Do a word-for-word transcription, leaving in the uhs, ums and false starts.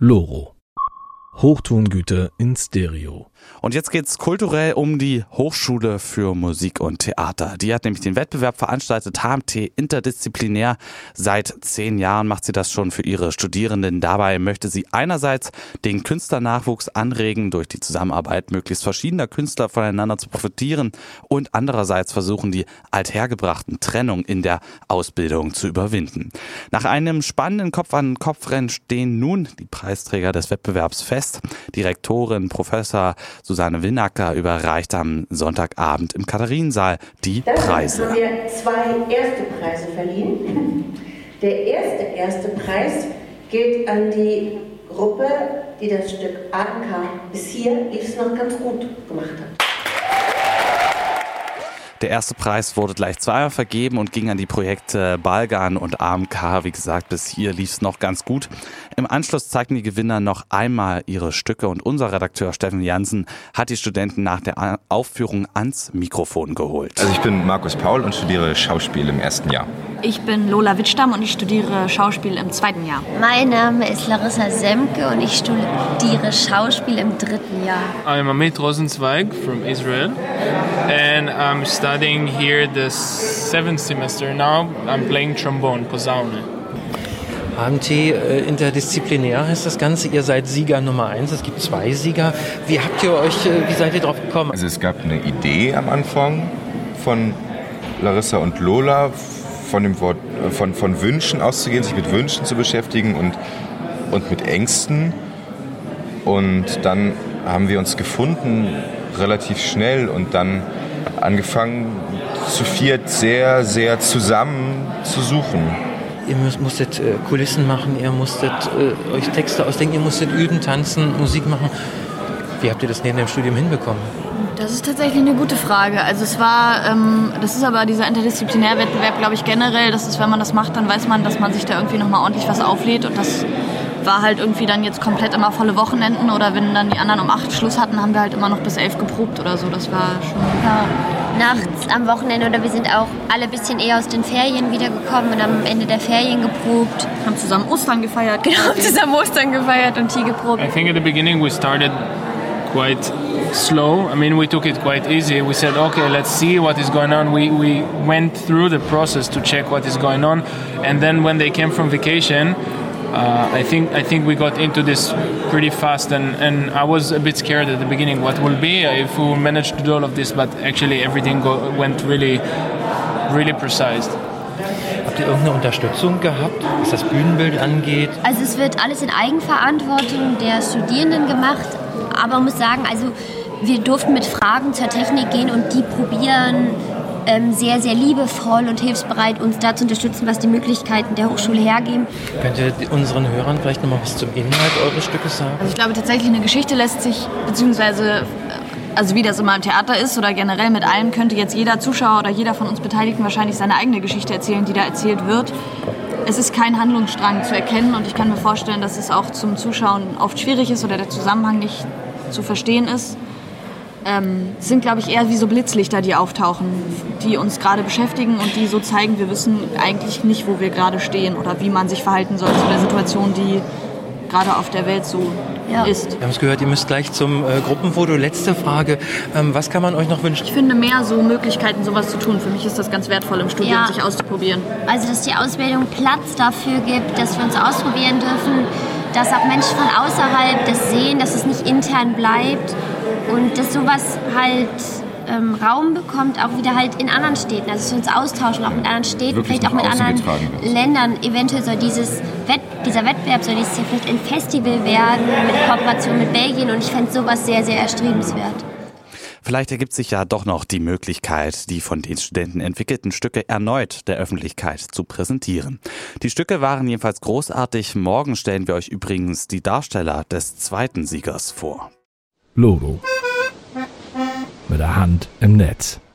Loro. Hochtongüter in Stereo. Und jetzt geht's kulturell um die Hochschule für Musik und Theater. Die hat nämlich den Wettbewerb veranstaltet, H M T interdisziplinär. Seit zehn Jahren macht sie das schon für ihre Studierenden. Dabei möchte sie einerseits den Künstlernachwuchs anregen, durch die Zusammenarbeit möglichst verschiedener Künstler voneinander zu profitieren, und andererseits versuchen, die althergebrachten Trennungen in der Ausbildung zu überwinden. Nach einem spannenden Kopf-an-Kopf-Rennen stehen nun die Preisträger des Wettbewerbs fest. Die Rektorin Professor Susanne Winnacker überreicht am Sonntagabend im Katharinensaal die Dann Preise. haben wir zwei erste Preise verliehen. Der erste erste Preis gilt an die Gruppe, die das Stück A M K bis hier lief es noch ganz gut gemacht hat. Der erste Preis wurde gleich zweimal vergeben und ging an die Projekte Balgan und A M K. Wie gesagt, bis hier lief es noch ganz gut. Im Anschluss zeigten die Gewinner noch einmal ihre Stücke und unser Redakteur Steffen Jansen hat die Studenten nach der Aufführung ans Mikrofon geholt. Also ich bin Markus Paul und studiere Schauspiel im ersten Jahr. Ich bin Lola Wittstamm und ich studiere Schauspiel im zweiten Jahr. Mein Name ist Larissa Semke und ich studiere Schauspiel im dritten Jahr. I'm Amit Rosenzweig from Israel and I'm studying here the seventh semester now. I'm playing trombone, Posaune. H M T äh, interdisziplinär heißt das Ganze. Ihr seid Sieger Nummer eins. Es gibt zwei Sieger. Wie habt ihr euch, äh, wie seid ihr drauf gekommen? Also es gab eine Idee am Anfang von Larissa und Lola, von dem Wort, von, von Wünschen auszugehen, sich mit Wünschen zu beschäftigen und, und mit Ängsten. Und dann haben wir uns gefunden, relativ schnell, und dann angefangen, zu viert sehr, sehr zusammen zu suchen. Ihr müsst, musstet äh, Kulissen machen, ihr musstet äh, euch Texte ausdenken, ihr musstet üben, tanzen, Musik machen. Wie habt ihr das neben dem Studium hinbekommen? Das ist tatsächlich eine gute Frage. Also es war, ähm, das ist aber dieser Interdisziplinärwettbewerb, glaube ich, generell, das ist, wenn man das macht, dann weiß man, dass man sich da irgendwie nochmal ordentlich was auflädt, und das war halt irgendwie dann jetzt komplett immer volle Wochenenden, oder wenn dann die anderen um acht Schluss hatten, haben wir halt immer noch bis elf geprobt oder so. Das war schon... Ja, nachts am Wochenende, oder wir sind auch alle ein bisschen eher aus den Ferien wiedergekommen und am Ende der Ferien geprobt. Haben zusammen Ostern gefeiert. Genau, haben zusammen Ostern gefeiert und hier geprobt. I think at the beginning we started quite slow. I mean, we took it quite easy. We said, okay, let's see what is going on. We we went through the process to check what is going on, and then when they came from vacation, uh, I think I think we got into this pretty fast, and, and I was a bit scared at the beginning what will be if we manage to do all of this, but actually everything go, went really, really precise. Habt ihr irgendeine Unterstützung gehabt, was das Bühnenbild angeht? Also es wird alles in Eigenverantwortung der Studierenden gemacht, aber man muss sagen, also wir durften mit Fragen zur Technik gehen und die probieren ähm, sehr, sehr liebevoll und hilfsbereit, uns da zu unterstützen, was die Möglichkeiten der Hochschule hergeben. Könnt ihr unseren Hörern vielleicht noch mal was zum Inhalt eures Stückes sagen? Also ich glaube tatsächlich, eine Geschichte lässt sich, beziehungsweise, also wie das immer im Theater ist oder generell mit allem, könnte jetzt jeder Zuschauer oder jeder von uns Beteiligten wahrscheinlich seine eigene Geschichte erzählen, die da erzählt wird. Es ist kein Handlungsstrang zu erkennen, und ich kann mir vorstellen, dass es auch zum Zuschauen oft schwierig ist oder der Zusammenhang nicht zu verstehen ist. Ähm, es sind, glaube ich, eher wie so Blitzlichter, die auftauchen, die uns gerade beschäftigen und die so zeigen, wir wissen eigentlich nicht, wo wir gerade stehen oder wie man sich verhalten soll zu der Situation, die gerade auf der Welt so ja. ist. Wir haben es gehört, ihr müsst gleich zum äh, Gruppenfoto. Letzte Frage, ähm, was kann man euch noch wünschen? Ich finde mehr so Möglichkeiten, sowas zu tun. Für mich ist das ganz wertvoll im Studium, ja. sich auszuprobieren. Also, dass die Ausbildung Platz dafür gibt, dass wir uns ausprobieren dürfen, dass auch Menschen von außerhalb das sehen, dass es nicht intern bleibt und dass sowas halt ähm, Raum bekommt, auch wieder halt in anderen Städten. Also dass wir uns austauschen, auch mit anderen Städten, wirklich vielleicht auch mit anderen wird. Ländern. Eventuell soll dieses Wett, dieser Wettbewerb soll dieses Jahr vielleicht ein Festival werden mit Kooperation mit Belgien, und ich fände sowas sehr, sehr erstrebenswert. Vielleicht ergibt sich ja doch noch die Möglichkeit, die von den Studenten entwickelten Stücke erneut der Öffentlichkeit zu präsentieren. Die Stücke waren jedenfalls großartig. Morgen stellen wir euch übrigens die Darsteller des zweiten Siegers vor. Loro. Mit der Hand im Netz.